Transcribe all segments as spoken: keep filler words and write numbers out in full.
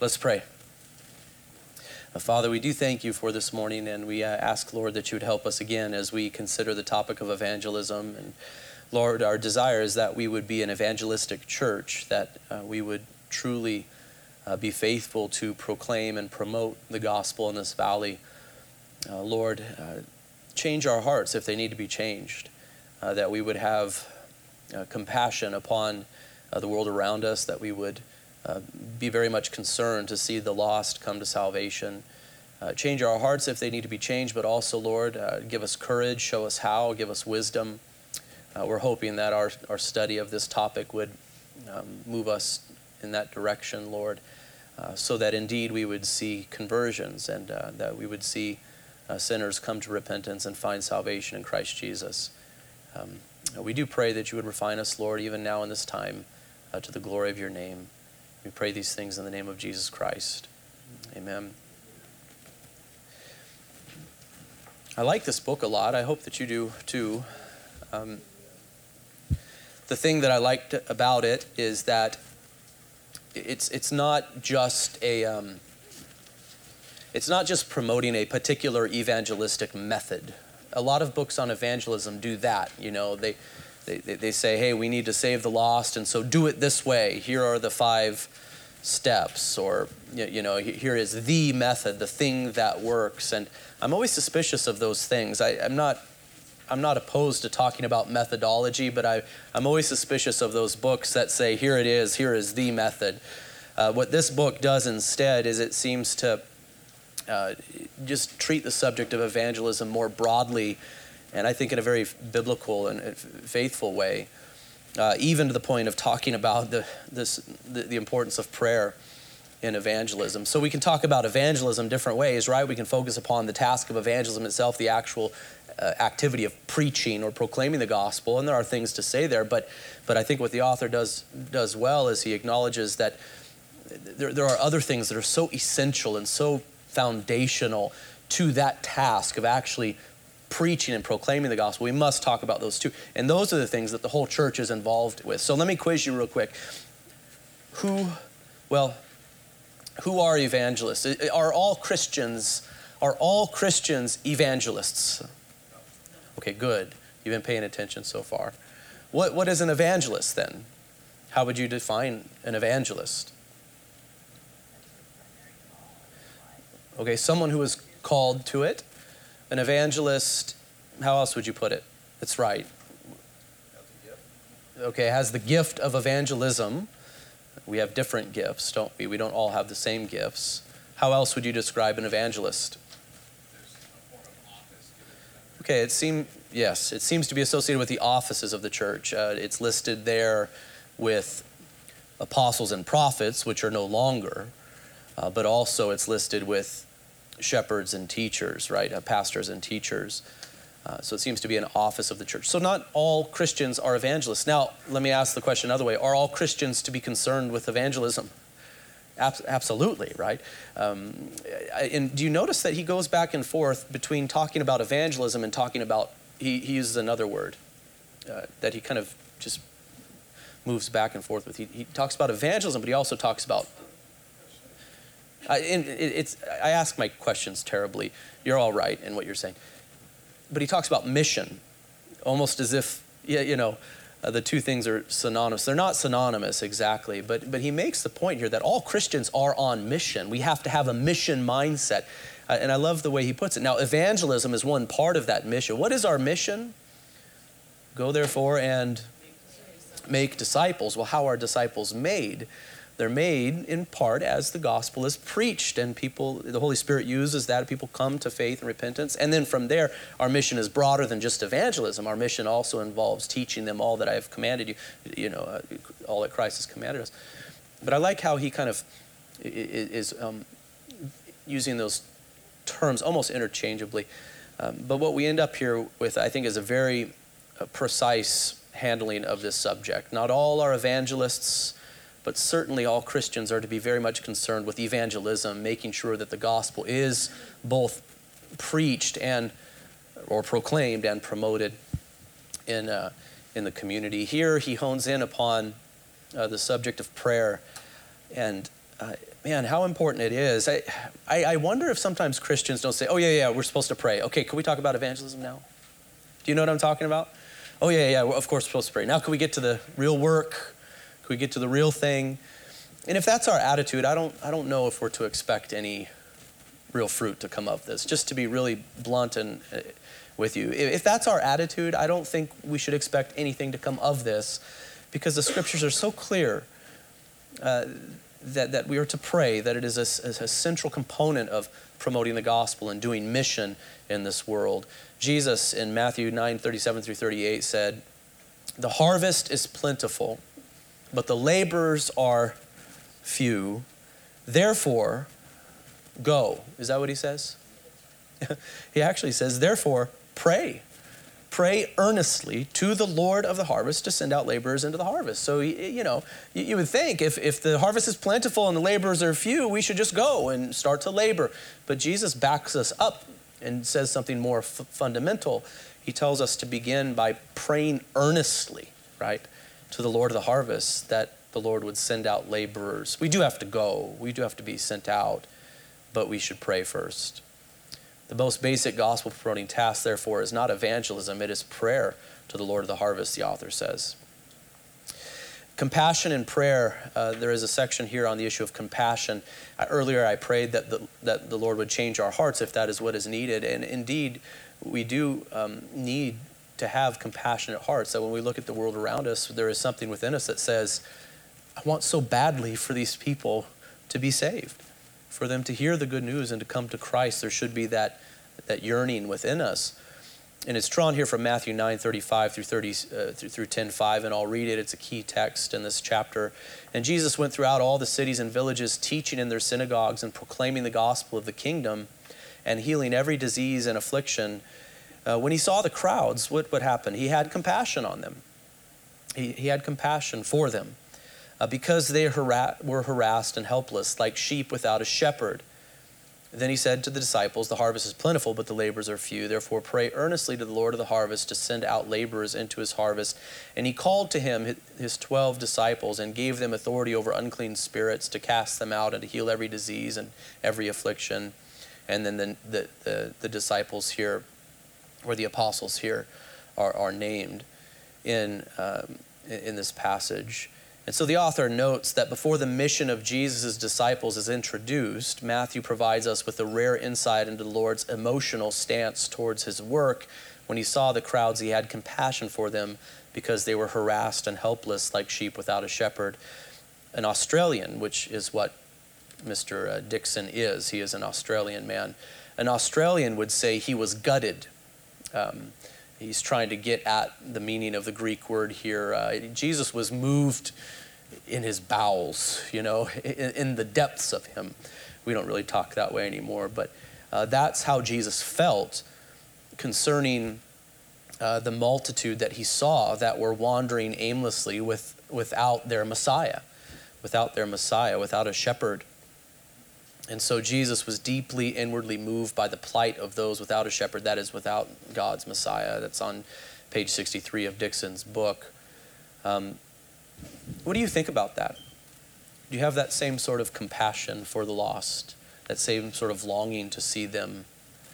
Let's pray. Uh, Father, we do thank you for this morning, and we uh, ask, Lord, that you would help us again as we consider the topic of evangelism. And Lord, our desire is that we would be an evangelistic church, that uh, we would truly uh, be faithful to proclaim and promote the gospel in this valley. Uh, Lord, uh, change our hearts if they need to be changed, uh, that we would have uh, compassion upon uh, the world around us, that we would uh, be very much concerned to see the lost come to salvation. Uh, change our hearts if they need to be changed, but also, Lord, uh, give us courage, show us how, give us wisdom. Uh, we're hoping that our, our study of this topic would um, move us in that direction, Lord, uh, so that indeed we would see conversions and uh, that we would see uh, sinners come to repentance and find salvation in Christ Jesus. Um, we do pray that you would refine us, Lord, even now in this time, uh, to the glory of your name. We pray these things in the name of Jesus Christ. Amen. I like this book a lot. I hope that you do too. Um, the thing that I liked about it is that it's it's not just a um, it's not just promoting a particular evangelistic method. A lot of books on evangelism do that. You know, they they they say, hey, we need to save the lost, and so do it this way. Here are the five steps, or you know, here is the method, the thing that works. And I'm always suspicious of those things. I, I'm not I'm not opposed to talking about methodology, but I, I'm always suspicious of those books that say, here it is, here is the method. Uh, what this book does instead is it seems to uh, just treat the subject of evangelism more broadly, and I think in a very biblical and faithful way, uh, even to the point of talking about the, this, the, the importance of prayer in evangelism. So we can talk about evangelism different ways, right? We can focus upon the task of evangelism itself, the actual uh, activity of preaching or proclaiming the gospel, and there are things to say there, but but I think what the author does does well is he acknowledges that there, there are other things that are so essential and so foundational to that task of actually preaching and proclaiming the gospel. We must talk about those too. And those are the things that the whole church is involved with. So let me quiz you real quick. Who, well, who are evangelists? Are all Christians, are all Christians evangelists? Okay, good. You've been paying attention so far. What what is an evangelist then? How would you define an evangelist? Okay, someone who is called to it. An evangelist, how else would you put it? That's right. Okay, has the gift of evangelism. We have different gifts, don't we? We don't all have the same gifts. How else would you describe an evangelist? Okay, it seems, yes, it seems to be associated with the offices of the church. Uh, it's listed there with apostles and prophets, which are no longer, uh, but also it's listed with shepherds and teachers, right? Uh, pastors and teachers. Uh, so it seems to be an office of the church. So not all Christians are evangelists. Now, let me ask the question another way. Are all Christians to be concerned with evangelism? Ab- absolutely, right? Um, and do you notice that he goes back and forth between talking about evangelism and talking about, he, he uses another word uh, that he kind of just moves back and forth with. He, he talks about evangelism, but he also talks about, I, and it, it's, I ask my questions terribly. You're all right in what you're saying. But he talks about mission, almost as if, yeah, you know, uh, the two things are synonymous. They're not synonymous exactly, but but he makes the point here that all Christians are on mission. We have to have a mission mindset. Uh, and I love the way he puts it. Now, evangelism is one part of that mission. What is our mission? Go therefore and make disciples. Well, how are disciples made? They're made in part as the gospel is preached, and people, the Holy Spirit uses that. People come to faith and repentance. And then from there, our mission is broader than just evangelism. Our mission also involves teaching them all that I have commanded you, you know, uh, all that Christ has commanded us. But I like how he kind of is um, using those terms almost interchangeably. Um, but what we end up here with, I think, is a very uh, precise handling of this subject. Not all are evangelists, but certainly all Christians are to be very much concerned with evangelism, making sure that the gospel is both preached and or proclaimed and promoted in uh, in the community. Here he hones in upon uh, the subject of prayer, and uh, man, how important it is. I, I, I wonder if sometimes Christians don't say, oh, yeah, yeah, we're supposed to pray. Okay, can we talk about evangelism now? Do you know what I'm talking about? Oh, yeah, yeah, well, of course we're supposed to pray. Now can we get to the real work? Can we get to the real thing? And if that's our attitude, I don't, I don't know if we're to expect any real fruit to come of this. Just to be really blunt and uh, with you. If that's our attitude, I don't think we should expect anything to come of this, because the scriptures are so clear uh, that, that we are to pray, that it is a, a central component of promoting the gospel and doing mission in this world. Jesus in Matthew nine, thirty-seven through thirty-eight said, "The harvest is plentiful, but the laborers are few. Therefore, go." Is that what he says? He actually says, therefore, pray. Pray earnestly to the Lord of the harvest to send out laborers into the harvest. So, you know, you would think if, if the harvest is plentiful and the laborers are few, we should just go and start to labor. But Jesus backs us up and says something more f- fundamental. He tells us to begin by praying earnestly, right, to the Lord of the harvest, that the Lord would send out laborers. We do have to go. We do have to be sent out, but we should pray first. The most basic gospel promoting task, therefore, is not evangelism, it is prayer to the Lord of the harvest, the author says. Compassion and prayer, uh, there is a section here on the issue of compassion. Uh, earlier I prayed that the, that the Lord would change our hearts if that is what is needed, and indeed we do um, need to have compassionate hearts. That when we look at the world around us, there is something within us that says, I want so badly for these people to be saved, for them to hear the good news and to come to Christ. There should be that, that yearning within us. And it's drawn here from Matthew nine, thirty-five through thirty uh, through, through ten, five, and I'll read it. It's a key text in this chapter. "And Jesus went throughout all the cities and villages, teaching in their synagogues and proclaiming the gospel of the kingdom and healing every disease and affliction. Uh, when he saw the crowds, what what happened? He had compassion on them. He, he had compassion for them uh, because they hara- were harassed and helpless, like sheep without a shepherd. Then he said to the disciples, the harvest is plentiful, but the laborers are few. Therefore pray earnestly to the Lord of the harvest to send out laborers into his harvest. And he called to him his twelve disciples and gave them authority over unclean spirits to cast them out and to heal every disease and every affliction." And then the, the, the, the disciples here, or the apostles here, are, are named in, um, in this passage. And so the author notes that before the mission of Jesus' disciples is introduced, Matthew provides us with a rare insight into the Lord's emotional stance towards his work. When he saw the crowds, he had compassion for them because they were harassed and helpless like sheep without a shepherd. An Australian, which is what Mister Dixon is, he is an Australian man. An Australian would say he was gutted. Um, He's trying to get at the meaning of the Greek word here. Uh, Jesus was moved in his bowels, you know, in, in the depths of him. We don't really talk that way anymore, but uh, that's how Jesus felt concerning uh, the multitude that he saw that were wandering aimlessly with, without their Messiah, without their Messiah, without a shepherd. And so Jesus was deeply inwardly moved by the plight of those without a shepherd, that is, without God's Messiah. That's on page sixty-three of Dixon's book. Um, what do you think about that? Do you have that same sort of compassion for the lost, that same sort of longing to see them,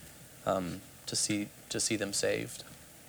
um, to see to see them saved?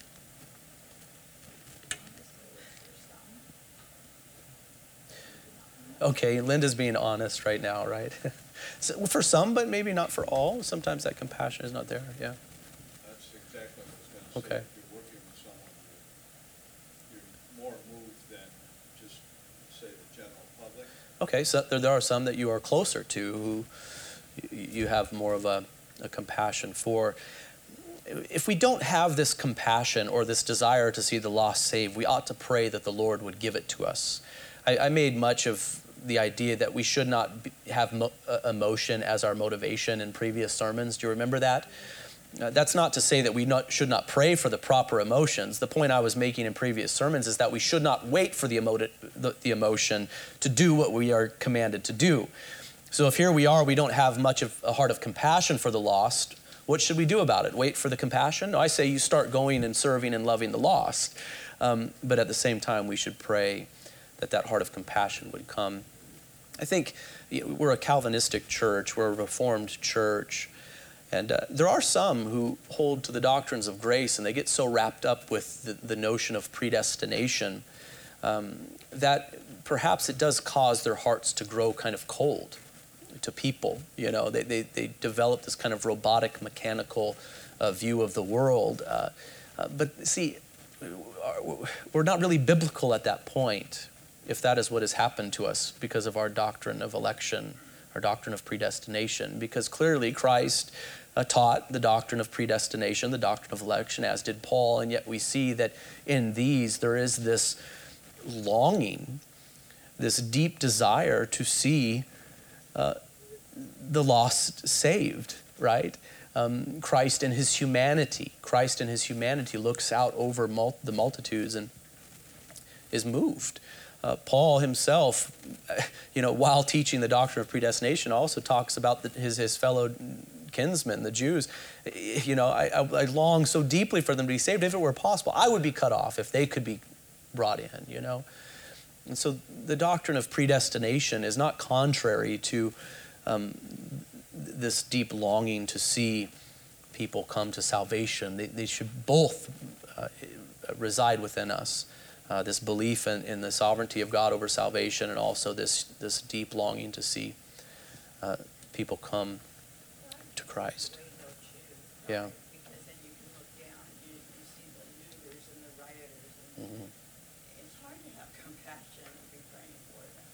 Okay, Linda's being honest right now, right? So for some, but maybe not for all. Sometimes that compassion is not there. Yeah. That's exactly what I was going to say. Okay. If you're working with someone, you're, you're more moved than just, say, the general public. Okay, so there, there are some that you are closer to who you have more of a, a compassion for. If we don't have this compassion or this desire to see the lost saved, we ought to pray that the Lord would give it to us. I, I made much of the idea that we should not be, have mo- uh, emotion as our motivation in previous sermons. Do you remember that? Uh, that's not to say that we not, should not pray for the proper emotions. The point I was making in previous sermons is that we should not wait for the, emo- the, the emotion to do what we are commanded to do. So if here we are, we don't have much of a heart of compassion for the lost, what should we do about it? Wait for the compassion? No, I say you start going and serving and loving the lost. Um, but at the same time, we should pray that that heart of compassion would come. I think you know, we're a Calvinistic church, we're a Reformed church, and uh, there are some who hold to the doctrines of grace, and they get so wrapped up with the, the notion of predestination um, that perhaps it does cause their hearts to grow kind of cold to people. You know, they, they, they develop this kind of robotic, mechanical uh, view of the world. Uh, uh, but see, we're not really biblical at that point, if that is what has happened to us because of our doctrine of election, our doctrine of predestination, because clearly Christ uh, taught the doctrine of predestination, the doctrine of election, as did Paul, and yet we see that in these there is this longing, this deep desire to see uh, the lost saved, right? Um, Christ in his humanity, Christ in his humanity looks out over mul- the multitudes and is moved. Uh, Paul himself, you know, while teaching the doctrine of predestination, also talks about the, his, his fellow kinsmen, the Jews. You know, I, I, I long so deeply for them to be saved. If it were possible, I would be cut off if they could be brought in, you know. And so the doctrine of predestination is not contrary to um, this deep longing to see people come to salvation. They, they should both uh, reside within us. Uh, this belief in, in the sovereignty of God over salvation, and also this, this deep longing to see uh, people come to Christ. Yeah. Because then you can look down and you, you see the looters and the rioters, and Mm-hmm. it's hard to have compassion and be praying for them.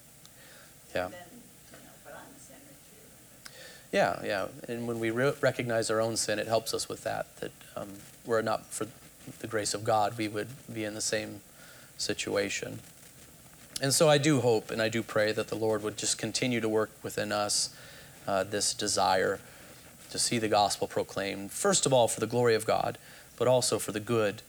But Yeah. then, you know, but I'm a sinner too. Yeah, yeah. And when we re- recognize our own sin, it helps us with that, that um, were it not for the grace of God, we would be in the same situation. And so I do hope and I do pray that the Lord would just continue to work within us uh, this desire to see the gospel proclaimed, first of all for the glory of God, but also for the good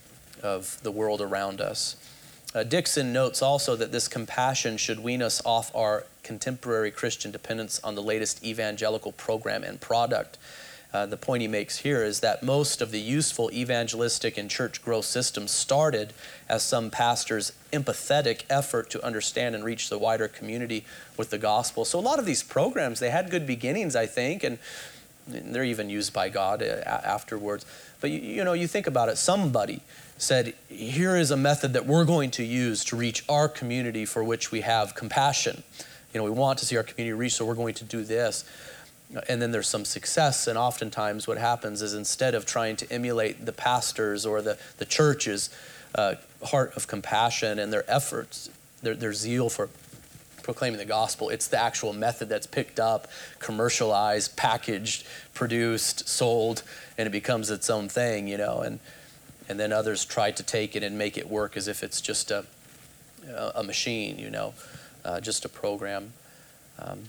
of the world around us. Uh, Dixon notes also that this compassion should wean us off our contemporary Christian dependence on the latest evangelical program and product. Uh, the point he makes here is that most of the useful evangelistic and church growth systems started as some pastor's empathetic effort to understand and reach the wider community with the gospel. So a lot of these programs, they had good beginnings, I think, and they're even used by God afterwards. But you, you know, you think about it, somebody said, here is a method that we're going to use to reach our community for which we have compassion. You know, we want to see our community reached, so we're going to do this. And then there's some success, and oftentimes what happens is instead of trying to emulate the pastors or the, the church's uh, heart of compassion and their efforts, their, their zeal for proclaiming the gospel, it's the actual method that's picked up, commercialized, packaged, produced, sold, and it becomes its own thing, you know. And and then others try to take it and make it work as if it's just a a machine, you know, uh, just a program. Um,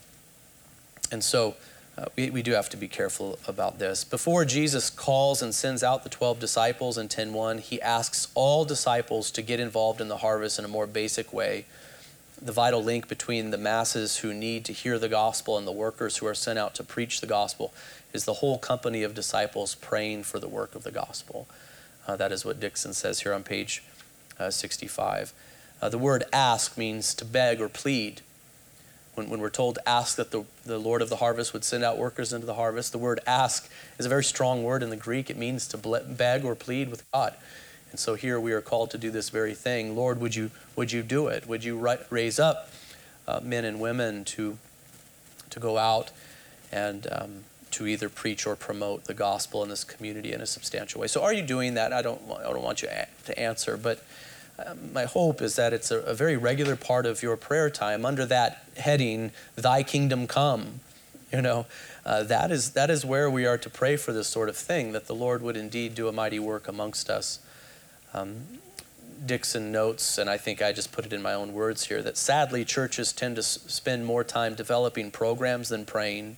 and so uh, we, we do have to be careful about this. Before Jesus calls and sends out the twelve disciples in ten one, he asks all disciples to get involved in the harvest in a more basic way. The vital link between the masses who need to hear the gospel and the workers who are sent out to preach the gospel is the whole company of disciples praying for the work of the gospel. Uh, that is what Dixon says here on page uh, sixty-five. Uh, the word ask means to beg or plead. When, when we're told to ask that the, the Lord of the harvest would send out workers into the harvest, the word ask is a very strong word in the Greek. It means to beg or plead with God. And so here we are called to do this very thing. Lord, would you would you do it? Would you raise up uh, men and women to to go out and um, to either preach or promote the gospel in this community in a substantial way? So are you doing that? I don't I don't want you to answer, but um, my hope is that it's a, a very regular part of your prayer time under that heading, Thy kingdom come. You know, uh, that is that is where we are to pray for this sort of thing, that the Lord would indeed do a mighty work amongst us. Um, Dixon notes, and I think I just put it in my own words here, that sadly churches tend to s- spend more time developing programs than praying.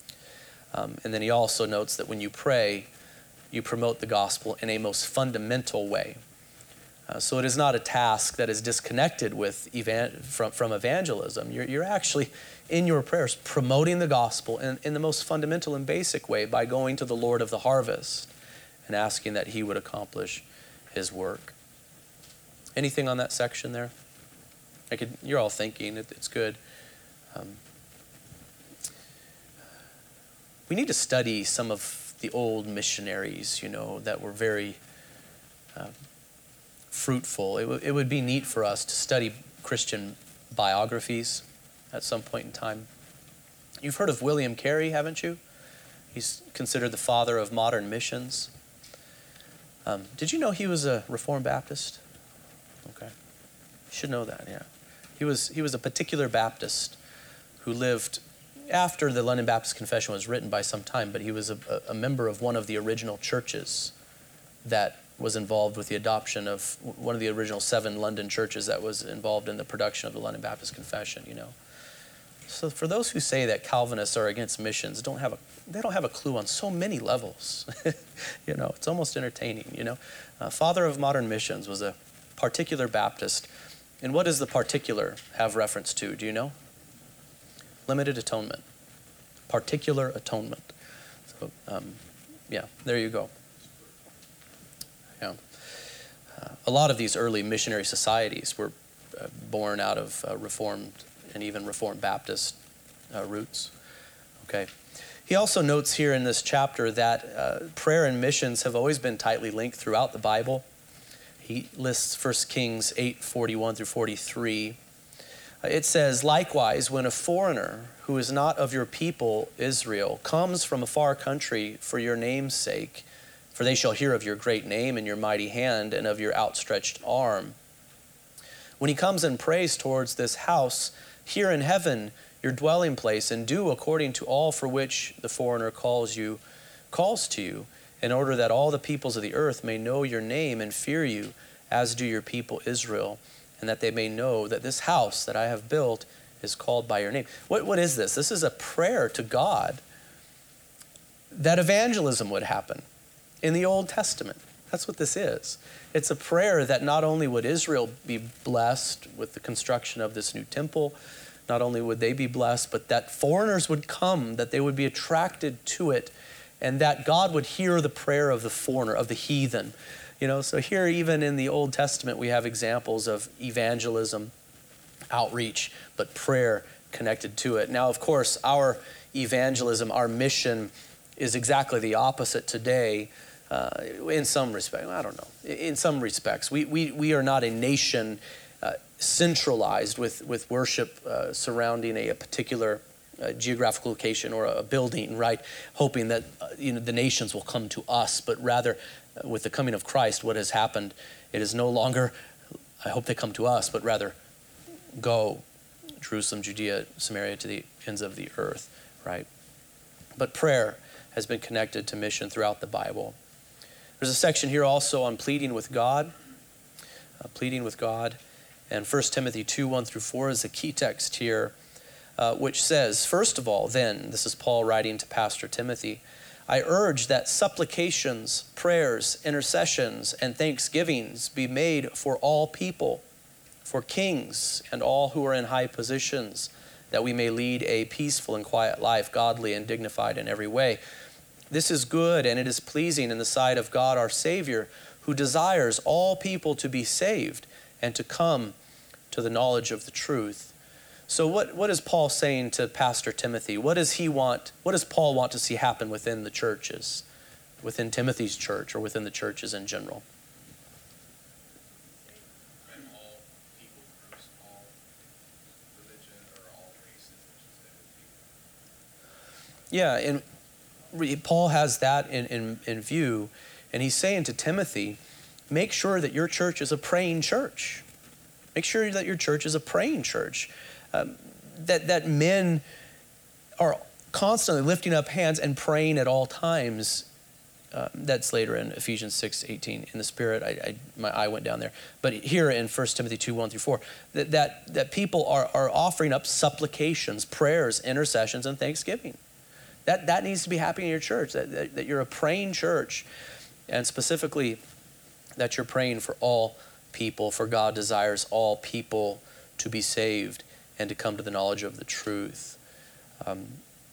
Um, and then he also notes that when you pray, you promote the gospel in a most fundamental way. Uh, so it is not a task that is disconnected with evan- from, from evangelism. You're, you're actually, in your prayers, promoting the gospel in, in the most fundamental and basic way by going to the Lord of the harvest and asking that he would accomplish his work. Anything on that section there? I could. You're all thinking. It, it's good. Um, we need to study some of the old missionaries, you know, that were very uh, fruitful. It, w- it would be neat for us to study Christian biographies at some point in time. You've heard of William Carey, haven't you? He's considered the father of modern missions. Um, did you know he was a Reformed Baptist? Okay. You should know that, yeah. He was, he was a particular Baptist who lived after the London Baptist Confession was written by some time, but he was a, a member of one of the original churches that was involved with the adoption of one of the original seven London churches that was involved in the production of the London Baptist Confession, you know. So for those who say that Calvinists are against missions, don't have a, they don't have a clue on so many levels. You know, it's almost entertaining, you know. Uh, father of modern missions was a particular Baptist. And what does the particular have reference to? Do you know? Limited atonement. Particular atonement. So, um, yeah, there you go. Yeah. Uh, a lot of these early missionary societies were uh, born out of uh, Reformed and even Reformed Baptist uh, roots. Okay. He also notes here in this chapter that uh, prayer and missions have always been tightly linked throughout the Bible. He lists First Kings eight forty-one through forty-three. Uh, it says, "Likewise, when a foreigner who is not of your people Israel comes from a far country for your name's sake, for they shall hear of your great name and your mighty hand and of your outstretched arm. When he comes and prays towards this house, here in heaven, your dwelling place, and do according to all for which the foreigner calls you, calls to you, in order that all the peoples of the earth may know your name and fear you, as do your people Israel, and that they may know that this house that I have built is called by your name." What, what is this? This is a prayer to God that evangelism would happen in the Old Testament. That's what this is. It's a prayer that not only would Israel be blessed with the construction of this new temple, not only would they be blessed, but that foreigners would come, that they would be attracted to it, and that God would hear the prayer of the foreigner, of the heathen. You know, so here even in the Old Testament, we have examples of evangelism, outreach, but prayer connected to it. Now, of course, our evangelism, our mission is exactly the opposite today. Uh, in some respects, I don't know, in some respects. We, we, we are not a nation uh, centralized with, with worship uh, surrounding a, a particular uh, geographical location or a building, right? Hoping that uh, you know, the nations will come to us, but rather uh, with the coming of Christ, what has happened, it is no longer, I hope they come to us, but rather go Jerusalem, Judea, Samaria, to the ends of the earth, right? But prayer has been connected to mission throughout the Bible. There's a section here also on pleading with God, uh, pleading with God. And First Timothy two, one through four is a key text here, uh, which says, "First of all, then," this is Paul writing to Pastor Timothy, "I urge that supplications, prayers, intercessions, and thanksgivings be made for all people, for kings and all who are in high positions, that we may lead a peaceful and quiet life, godly and dignified in every way. This is good, and it is pleasing in the sight of God our Savior, who desires all people to be saved and to come to the knowledge of the truth." So what, what is Paul saying to Pastor Timothy? What does he want, what does Paul want to see happen within the churches, within Timothy's church or within the churches in general? And all people groups, all religion, or all races, I should say. Yeah, and Paul has that in, in, in view, and he's saying to Timothy, make sure that your church is a praying church. Make sure that your church is a praying church. Um, that, that men are constantly lifting up hands and praying at all times. Uh, that's later in Ephesians six eighteen. In the Spirit, I, I, my eye went down there. But here in First Timothy two, one through four, that, that, that people are, are offering up supplications, prayers, intercessions, and thanksgiving. That, that needs to be happening in your church, that, that, that you're a praying church, and specifically that you're praying for all people, for God desires all people to be saved and to come to the knowledge of the truth. Um,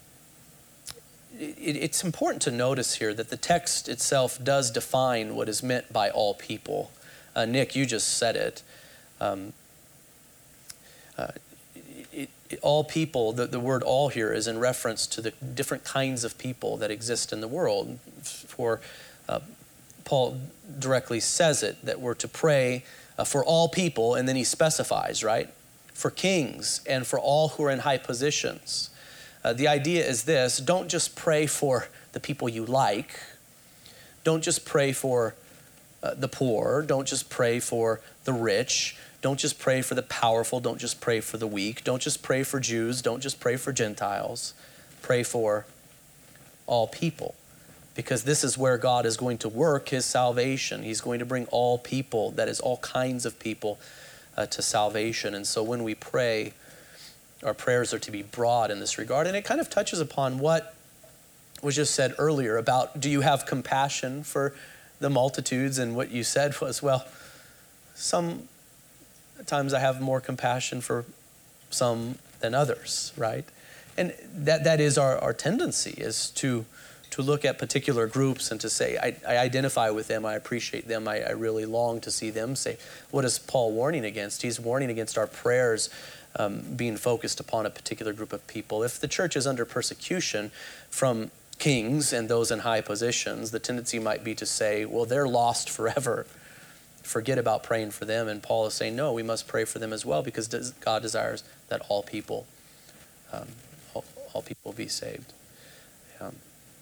it, it's important to notice here that the text itself does define what is meant by all people. Uh, Nick, you just said it. Um, uh, it, it, all people, the, the word all here is in reference to the different kinds of people that exist in the world. For uh, Paul directly says it, that we're to pray uh, for all people, and then he specifies, right? For kings and for all who are in high positions. Uh, the idea is this: don't just pray for the people you like. Don't just pray for uh, the poor. Don't just pray for the rich. Don't just pray for the powerful. Don't just pray for the weak. Don't just pray for Jews. Don't just pray for Gentiles. Pray for all people, because this is where God is going to work his salvation. He's going to bring all people, that is all kinds of people, uh, to salvation. And so when we pray, our prayers are to be broad in this regard. And it kind of touches upon what was just said earlier about, do you have compassion for the multitudes? And what you said was, well, some times I have more compassion for some than others, right? And that that is our, our tendency, is to to look at particular groups and to say, I, I identify with them, I appreciate them, I, I really long to see them say. What is Paul warning against? He's warning against our prayers um, being focused upon a particular group of people. If the church is under persecution from kings and those in high positions, the tendency might be to say, well, they're lost forever. Forget about praying for them. And Paul is saying, no, we must pray for them as well, because God desires that all people, um, all, all people be saved. Um,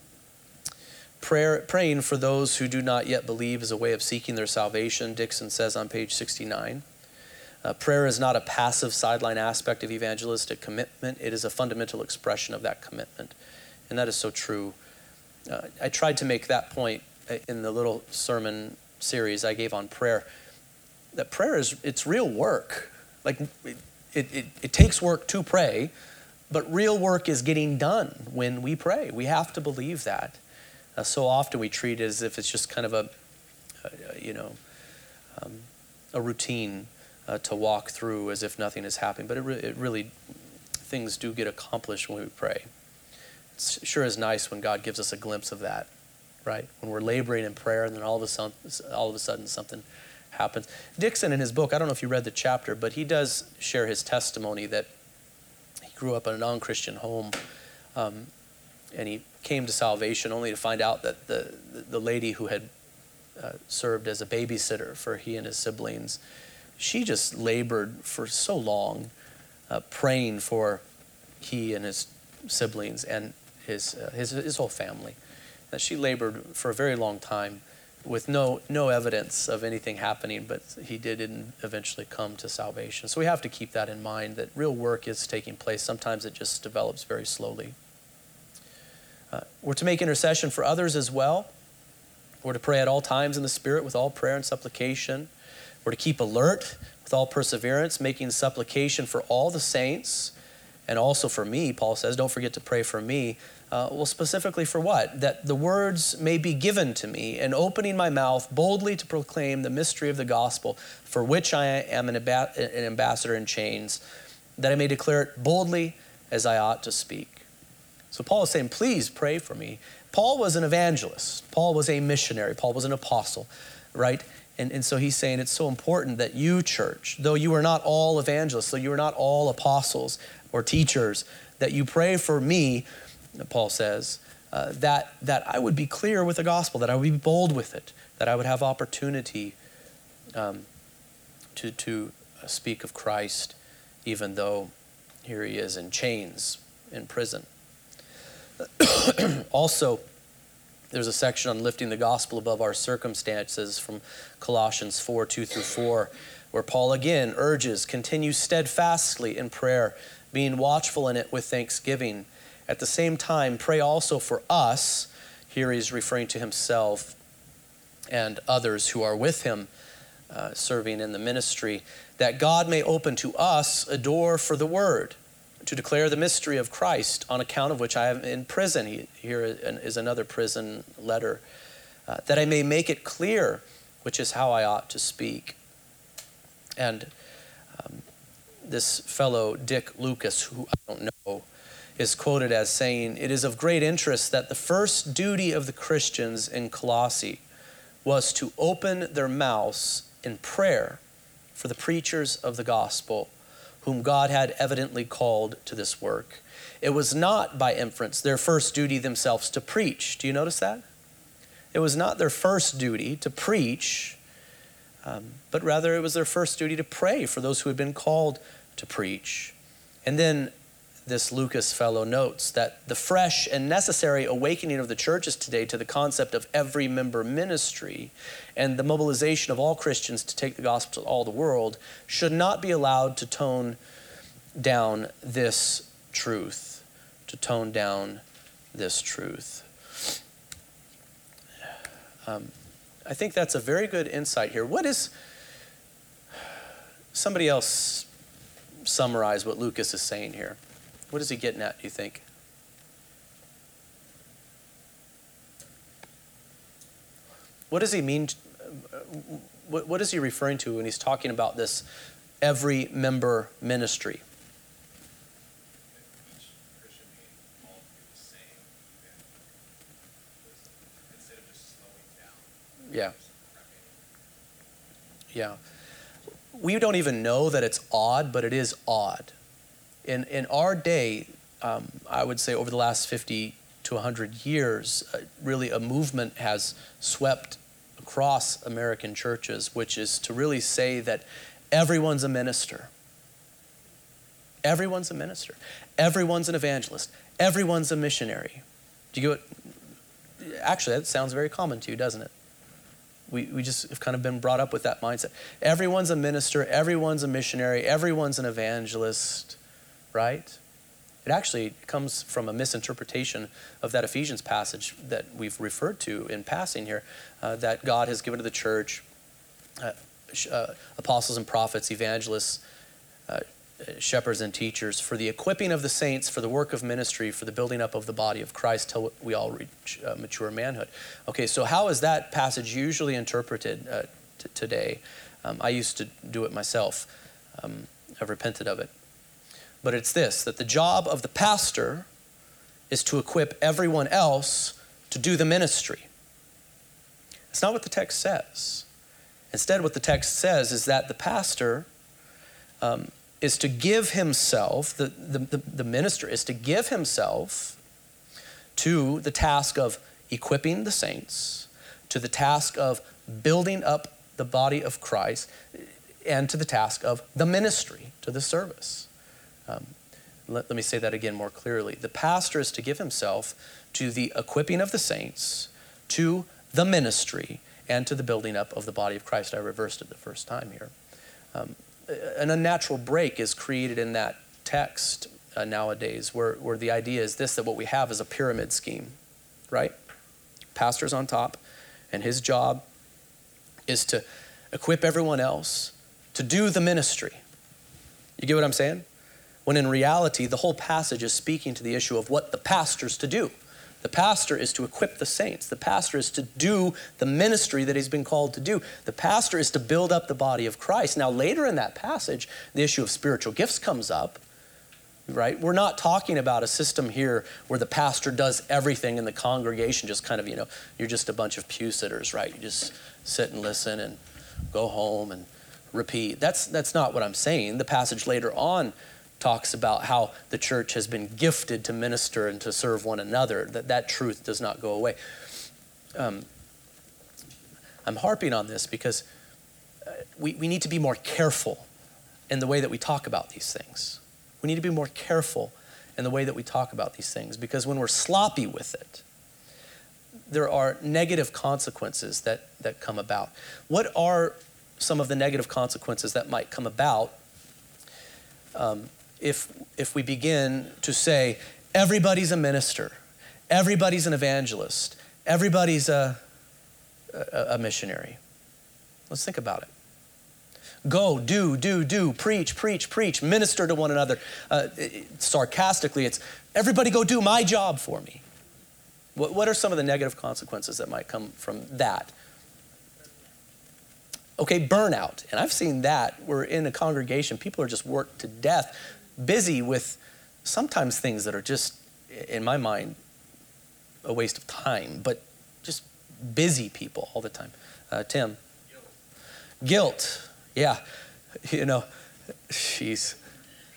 prayer, praying for those who do not yet believe is a way of seeking their salvation, Dixon says on page sixty-nine. Uh, prayer is not a passive sideline aspect of evangelistic commitment. It is a fundamental expression of that commitment. And that is so true. Uh, I tried to make that point in the little sermon series I gave on prayer, that prayer is, it's real work. Like it, it, it takes work to pray, but real work is getting done when we pray. We have to believe that. Uh, so often we treat it as if it's just kind of a, uh, you know, um, a routine uh, to walk through as if nothing is happening. But it, re- it really, things do get accomplished when we pray. It sure is nice when God gives us a glimpse of that. Right? When we're laboring in prayer and then all of a sudden, all of a sudden something happens. Dixon, in his book, I don't know if you read the chapter, but he does share his testimony that he grew up in a non-Christian home, um, and he came to salvation only to find out that the, the lady who had uh, served as a babysitter for he and his siblings, she just labored for so long uh, praying for he and his siblings and his, uh, his, his whole family. That she labored for a very long time with no no evidence of anything happening, but he did eventually come to salvation. So we have to keep that in mind, that real work is taking place. Sometimes it just develops very slowly. Uh, we're to make intercession for others as well. We're to pray at all times in the Spirit with all prayer and supplication. We're to keep alert with all perseverance, making supplication for all the saints, and also for me. Paul says, don't forget to pray for me. Uh, well, specifically for what? That the words may be given to me, and opening my mouth boldly to proclaim the mystery of the gospel, for which I am an, ab- an ambassador in chains, that I may declare it boldly as I ought to speak. So Paul is saying, please pray for me. Paul was an evangelist. Paul was a missionary. Paul was an apostle, right? And, and so he's saying it's so important that you, church, though you are not all evangelists, though you are not all apostles or teachers, that you pray for me, Paul says, uh, that, that I would be clear with the gospel, that I would be bold with it, that I would have opportunity um, to, to speak of Christ, even though here he is in chains, in prison. Also, there's a section on lifting the gospel above our circumstances from Colossians four, two through four, where Paul again urges, continue steadfastly in prayer, being watchful in it with thanksgiving. At the same time, pray also for us. Here he's referring to himself and others who are with him uh, serving in the ministry, that God may open to us a door for the word, to declare the mystery of Christ, on account of which I am in prison. He, here is another prison letter. Uh, that I may make it clear, which is how I ought to speak. And um, this fellow, Dick Lucas, who I don't know, is quoted as saying, it is of great interest that the first duty of the Christians in Colossae was to open their mouths in prayer for the preachers of the gospel, whom God had evidently called to this work. It was not by inference their first duty themselves to preach. Do you notice that? It was not their first duty to preach, um, but rather it was their first duty to pray for those who had been called to preach. And then this Lucas fellow notes that the fresh and necessary awakening of the churches today to the concept of every member ministry and the mobilization of all Christians to take the gospel to all the world should not be allowed to tone down this truth, to tone down this truth. Um, I think that's a very good insight here. What is, somebody else summarize what Lucas is saying here? What is he getting at, do you think? What does he mean? What, what is he referring to when he's talking about this every member ministry? Each Christian being called to do the same evangelism instead of just slowing down. Yeah. Just prepping. Yeah. We don't even know that it's odd, but it is odd. In in our day, um, I would say over the last fifty to one hundred years, uh, really a movement has swept across American churches, which is to really say that everyone's a minister. Everyone's a minister. Everyone's an evangelist. Everyone's a missionary. Do you get what? Actually, that sounds very common to you, doesn't it? We we just have kind of been brought up with that mindset. Everyone's a minister. Everyone's a missionary. Everyone's an evangelist. Right? It actually comes from a misinterpretation of that Ephesians passage that we've referred to in passing here, uh, that God has given to the church uh, uh, apostles and prophets, evangelists, uh, shepherds and teachers for the equipping of the saints, for the work of ministry, for the building up of the body of Christ till we all reach uh, mature manhood. Okay, so how is that passage usually interpreted uh, t- today? Um, I used to do it myself. Um, I've repented of it. But it's this, that the job of the pastor is to equip everyone else to do the ministry. It's not what the text says. Instead, what the text says is that the pastor um, is to give himself, the, the, the, the minister is to give himself to the task of equipping the saints, to the task of building up the body of Christ, and to the task of the ministry, to the service. Um, let, let me say that again more clearly. The pastor is to give himself to the equipping of the saints, to the ministry, and to the building up of the body of Christ. I reversed it the first time here. Um, an unnatural break is created in that text uh, nowadays where, where the idea is this, that what we have is a pyramid scheme, right? Pastor's on top, and his job is to equip everyone else to do the ministry. You get what I'm saying? When in reality, the whole passage is speaking to the issue of what the pastor's to do. The pastor is to equip the saints. The pastor is to do the ministry that he's been called to do. The pastor is to build up the body of Christ. Now, later in that passage, the issue of spiritual gifts comes up, right? We're not talking about a system here where the pastor does everything and the congregation just kind of, you know, you're just a bunch of pew sitters, right? You just sit and listen and go home and repeat. That's, that's not what I'm saying. The passage later on talks about how the church has been gifted to minister and to serve one another. That that truth does not go away. Um, I'm harping on this because uh, we, we need to be more careful in the way that we talk about these things. We need to be more careful in the way that we talk about these things, because when we're sloppy with it, there are negative consequences that, that come about. What are some of the negative consequences that might come about um, if if we begin to say, everybody's a minister, everybody's an evangelist, everybody's a, a, a missionary? Let's think about it. Go, do, do, do, preach, preach, preach, minister to one another. Uh, it, sarcastically, it's, everybody go do my job for me. What, what are some of the negative consequences that might come from that? Okay, burnout. And I've seen that. We're in a congregation, people are just worked to death, busy with sometimes things that are just, in my mind, a waste of time, but just busy people all the time. Uh, Tim? Guilt. Guilt. Yeah. You know, jeez.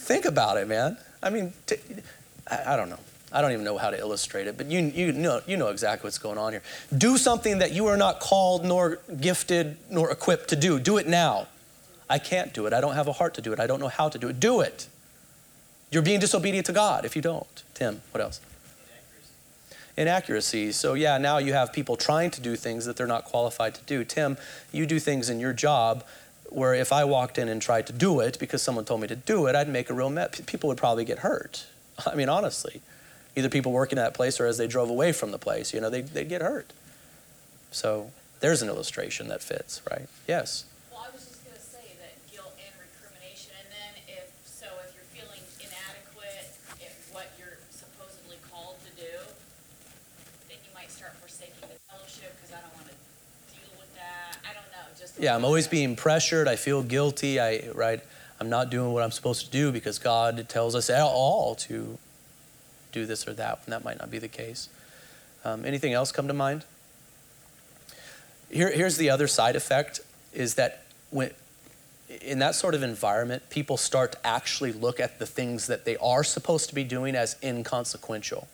think about it, man. I mean, t- I, I don't know. I don't even know how to illustrate it, but you, you, know, you know exactly what's going on here. Do something that you are not called, nor gifted, nor equipped to do. Do it now. I can't do it. I don't have a heart to do it. I don't know how to do it. Do it. You're being disobedient to God if you don't. Tim, what else? Inaccuracy. So yeah, now you have people trying to do things that they're not qualified to do. Tim, you do things in your job where if I walked in and tried to do it because someone told me to do it, I'd make a real mess. People would probably get hurt. I mean, honestly. Either people working at that place or as they drove away from the place, you know, they, they'd get hurt. So there's an illustration that fits, right? Yes? Well, I was just going to say that guilt and recrimination, and then if, so if you're feeling inadequate at what you're supposedly called to do, then you might start forsaking the fellowship because I don't want to deal with that. I don't know. Just Yeah, I'm always being pressured. I feel guilty. I, right? I'm not doing what I'm supposed to do because God tells us all to do this or that, and that might not be the case. Um, anything else come to mind? Here, here's the other side effect, is that when, in that sort of environment, people start to actually look at the things that they are supposed to be doing as inconsequential.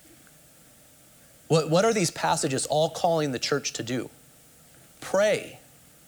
What, what are these passages all calling the church to do? Pray.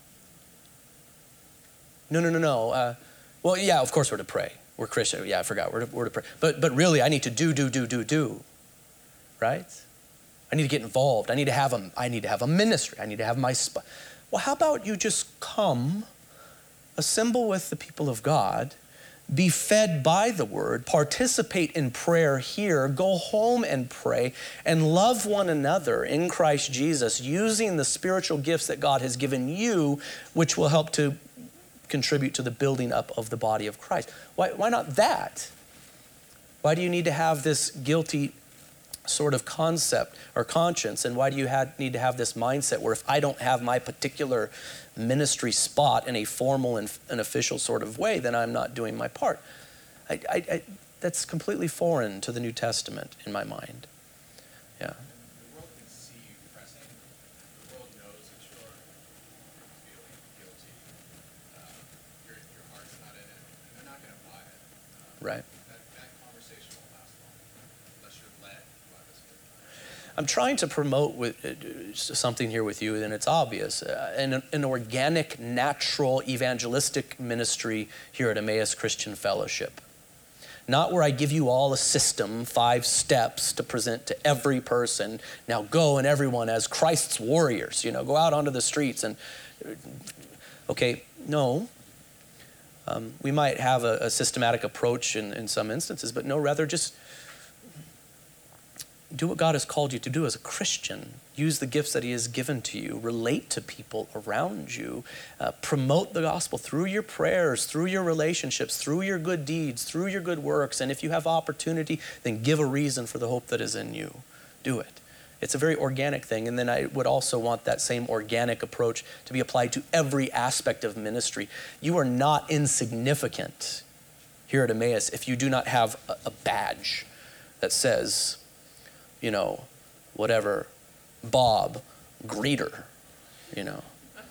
No, no, no, no. Uh, well, yeah, of course we're to pray. We're Christian. Yeah, I forgot. We're to, we're to pray. But, but really, I need to do, do, do, do, do. Right? I need to get involved. I need to have a, I need to have a ministry. I need to have my... Sp- well, how about you just come, assemble with the people of God, be fed by the word, participate in prayer here, go home and pray, and love one another in Christ Jesus, using the spiritual gifts that God has given you, which will help to contribute to the building up of the body of Christ. Why, why not that? Why do you need to have this guilty sort of concept or conscience? And why do you have, need to have this mindset where if I don't have my particular ministry spot in a formal and an official sort of way, then I'm not doing my part? I, I, I, that's completely foreign to the New Testament in my mind. Yeah. The world can see you pressing. The world knows that you're feeling guilty. Uh, your, your heart's not in it, and they're not going to buy it. Uh, Right. That, that conversation won't last long unless you're led by the Spirit. I'm trying to promote with, uh, something here with you, and it's obvious. Uh, an, an organic, natural, evangelistic ministry here at Emmaus Christian Fellowship. Not where I give you all a system, five steps to present to every person. Now go and everyone as Christ's warriors, you know, go out onto the streets and, okay, no. Um, we might have a, a systematic approach in, in some instances, but no, rather just do what God has called you to do as a Christian. Use the gifts that he has given to you. Relate to people around you. Uh, promote the gospel through your prayers, through your relationships, through your good deeds, through your good works. And if you have opportunity, then give a reason for the hope that is in you. Do it. It's a very organic thing. And then I would also want that same organic approach to be applied to every aspect of ministry. You are not insignificant here at Emmaus if you do not have a, a badge that says, you know, whatever, Bob, greeter, you know.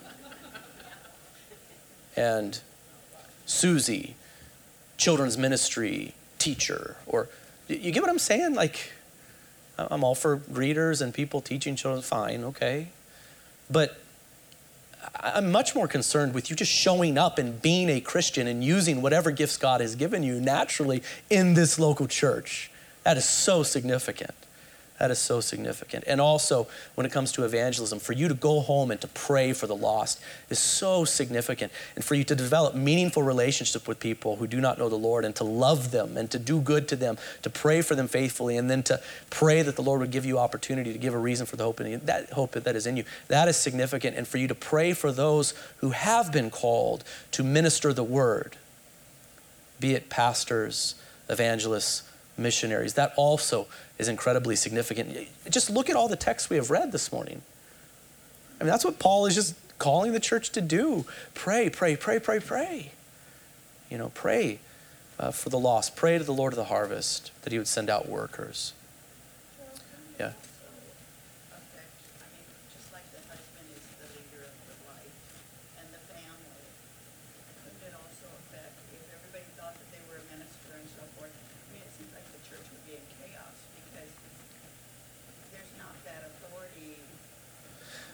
And Susie, children's ministry teacher. Or, you get what I'm saying? Like, I'm all for greeters and people teaching children, fine, okay. But I'm much more concerned with you just showing up and being a Christian and using whatever gifts God has given you naturally in this local church. That is so significant. That is so significant. And also, when it comes to evangelism, for you to go home and to pray for the lost is so significant. And for you to develop meaningful relationships with people who do not know the Lord and to love them and to do good to them, to pray for them faithfully, and then to pray that the Lord would give you opportunity to give a reason for the hope, in, that hope that is in you. That is significant. And for you to pray for those who have been called to minister the word, be it pastors, evangelists, missionaries, that also is incredibly significant. Just look at all the texts we have read this morning. I mean, that's what Paul is just calling the church to do. Pray, pray, pray, pray, pray. You know, pray uh, for the lost. Pray to the Lord of the harvest that he would send out workers. Yeah. Affect, I mean, just like the husband is the leader of the wife and the family, couldn't it also affect if everybody thought that they were a minister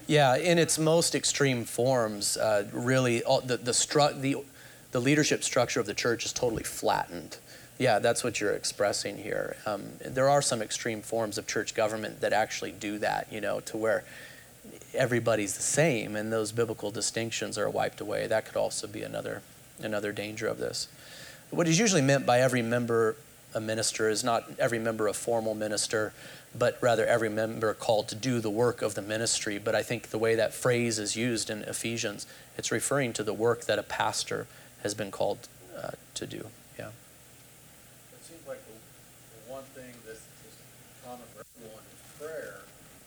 Yeah, in its most extreme forms, uh, really, all, the the, stru- the the leadership structure of the church is totally flattened. Yeah, that's what you're expressing here. Um, there are some extreme forms of church government that actually do that, you know, to where everybody's the same, and those biblical distinctions are wiped away. That could also be another another danger of this. What is usually meant by every member a minister is not every member a formal minister, but rather every member called to do the work of the ministry. But I think the way that phrase is used in Ephesians, it's referring to the work that a pastor has been called uh, to do. Yeah. It seems like the, the one thing that is common for everyone is prayer,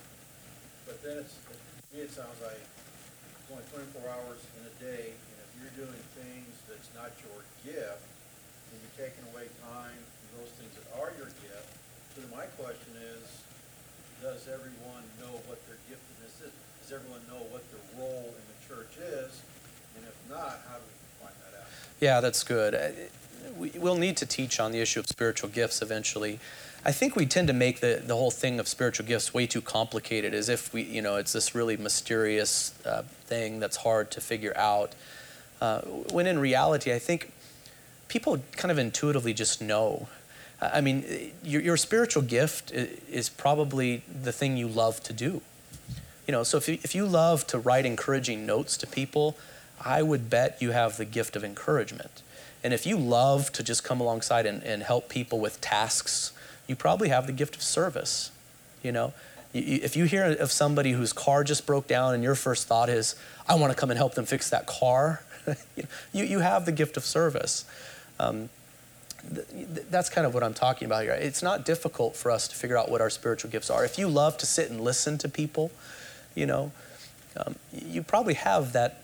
but then it's, to me it sounds like it's only twenty-four hours in a day, and if you're doing things that's not your gift, then you're taking away time from those things that are your gift. So then my question is, does everyone know what their giftedness is? Does everyone know what their role in the church is? And if not, how do we find that out? Yeah, that's good. Uh, We, we'll need to teach on the issue of spiritual gifts eventually. I think we tend to make the, the whole thing of spiritual gifts way too complicated, as if we, you know, it's this really mysterious uh, thing that's hard to figure out. Uh, when in reality, I think people kind of intuitively just know. I mean, your, your spiritual gift is probably the thing you love to do. You know, so if you, if you love to write encouraging notes to people, I would bet you have the gift of encouragement. And if you love to just come alongside and, and help people with tasks, you probably have the gift of service. You know, you, you, if you hear of somebody whose car just broke down and your first thought is, I want to come and help them fix that car, you, you have the gift of service. Um, th- th- that's kind of what I'm talking about here. It's not difficult for us to figure out what our spiritual gifts are. If you love to sit and listen to people, you know, um, you probably have that,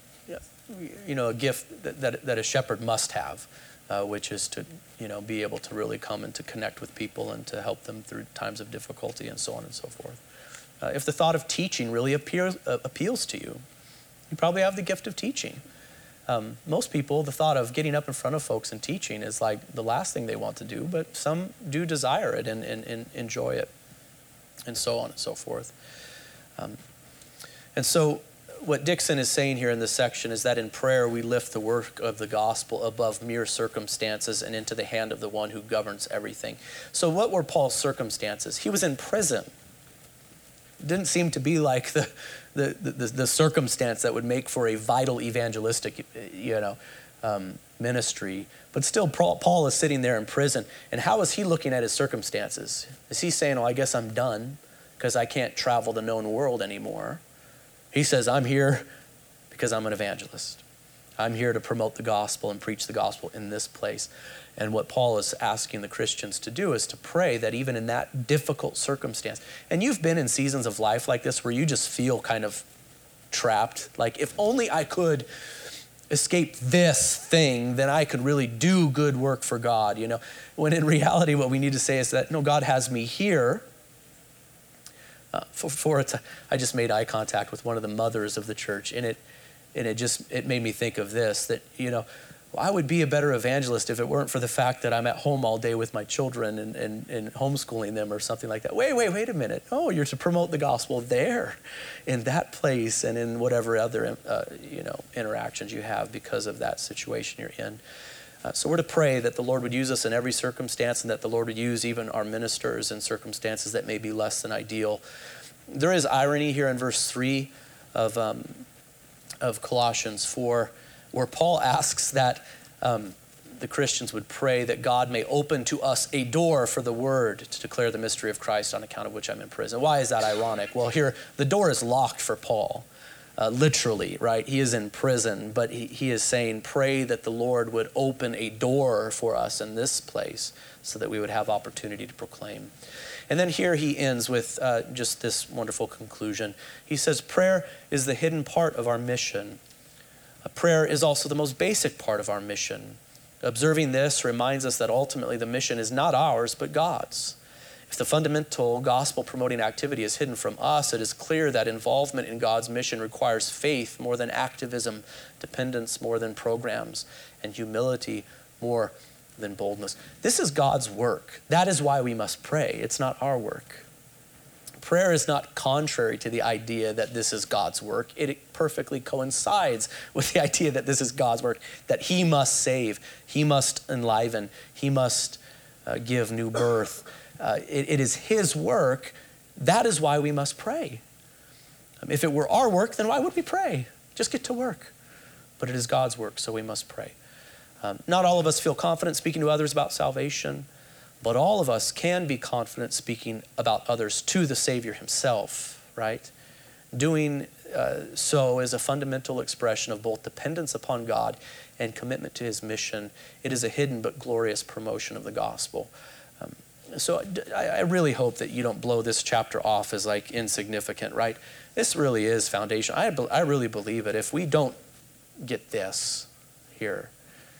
you know, a gift that, that, that a shepherd must have, uh, which is to, you know, be able to really come and to connect with people and to help them through times of difficulty and so on and so forth. Uh, if the thought of teaching really appears, uh, appeals to you, you probably have the gift of teaching. Um, most people, the thought of getting up in front of folks and teaching is like the last thing they want to do, but some do desire it and, and, and enjoy it, and so on and so forth. Um, and so what Dixon is saying here in this section is that in prayer we lift the work of the gospel above mere circumstances and into the hand of the one who governs everything. So what were Paul's circumstances? He was in prison. It didn't seem to be like the the, the, the circumstance that would make for a vital evangelistic, you know, um, ministry. But still, Paul, Paul is sitting there in prison. And how is he looking at his circumstances? Is he saying, oh, I guess I'm done because I can't travel the known world anymore? He says, I'm here because I'm an evangelist. I'm here to promote the gospel and preach the gospel in this place. And what Paul is asking the Christians to do is to pray that even in that difficult circumstance, and you've been in seasons of life like this where you just feel kind of trapped, like if only I could escape this thing, then I could really do good work for God, you know. When in reality, what we need to say is that, no, God has me here. Uh, for, for it's, I just made eye contact with one of the mothers of the church, and it, and it just, it made me think of this, that, you know, well, I would be a better evangelist if it weren't for the fact that I'm at home all day with my children and, and, and homeschooling them or something like that. Wait, wait, wait a minute. Oh, you're to promote the gospel there, in that place, and in whatever other, uh, you know, interactions you have because of that situation you're in. Uh, so we're to pray that the Lord would use us in every circumstance, and that the Lord would use even our ministers in circumstances that may be less than ideal. There is irony here in verse three of um, of Colossians four, where Paul asks that um, the Christians would pray that God may open to us a door for the word to declare the mystery of Christ, on account of which I'm in prison. Why is that ironic? Well, here the door is locked for Paul. Uh, literally, right? He is in prison, but he, he is saying, pray that the Lord would open a door for us in this place so that we would have opportunity to proclaim. And then here he ends with uh, just this wonderful conclusion. He says, prayer is the hidden part of our mission. Uh, prayer is also the most basic part of our mission. Observing this reminds us that ultimately the mission is not ours, but God's. If the fundamental gospel-promoting activity is hidden from us, it is clear that involvement in God's mission requires faith more than activism, dependence more than programs, and humility more than boldness. This is God's work. That is why we must pray. It's not our work. Prayer is not contrary to the idea that this is God's work. It perfectly coincides with the idea that this is God's work, that he must save, he must enliven, he must uh, give new birth. Uh, it, it is his work. That is why we must pray. Um, if it were our work, then why would we pray? Just get to work. But it is God's work, so we must pray. Um, not all of us feel confident speaking to others about salvation, but all of us can be confident speaking about others to the Savior himself, right? Doing uh, so is a fundamental expression of both dependence upon God and commitment to his mission. It is a hidden but glorious promotion of the gospel. Um, so I, I really hope that you don't blow this chapter off as like insignificant, right? This really is foundation. I, be, I really believe it. If we don't get this here,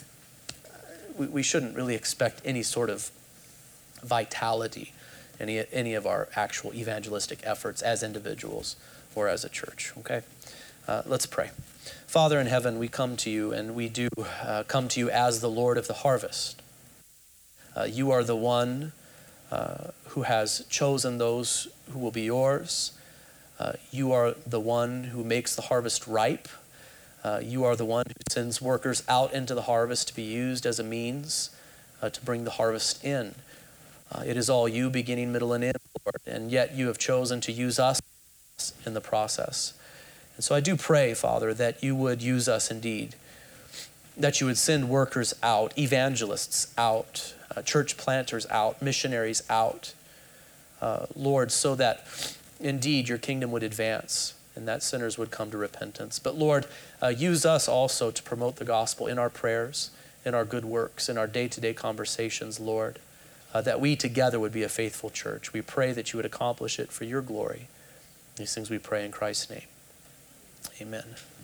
we, we shouldn't really expect any sort of vitality, any, any of our actual evangelistic efforts as individuals or as a church, okay? Uh, let's pray. Father in heaven, we come to you, and we do uh, come to you as the Lord of the harvest. Uh, you are the one uh, who has chosen those who will be yours. Uh, you are the one who makes the harvest ripe. Uh, you are the one who sends workers out into the harvest to be used as a means uh, to bring the harvest in. Uh, it is all you, beginning, middle, and end, Lord, and yet you have chosen to use us in the process. And so I do pray, Father, that you would use us indeed, that you would send workers out, evangelists out, uh, church planters out, missionaries out, uh, Lord, so that indeed your kingdom would advance and that sinners would come to repentance. But Lord, uh, use us also to promote the gospel in our prayers, in our good works, in our day-to-day conversations, Lord. Uh, that we together would be a faithful church. We pray that you would accomplish it for your glory. These things we pray in Christ's name. Amen.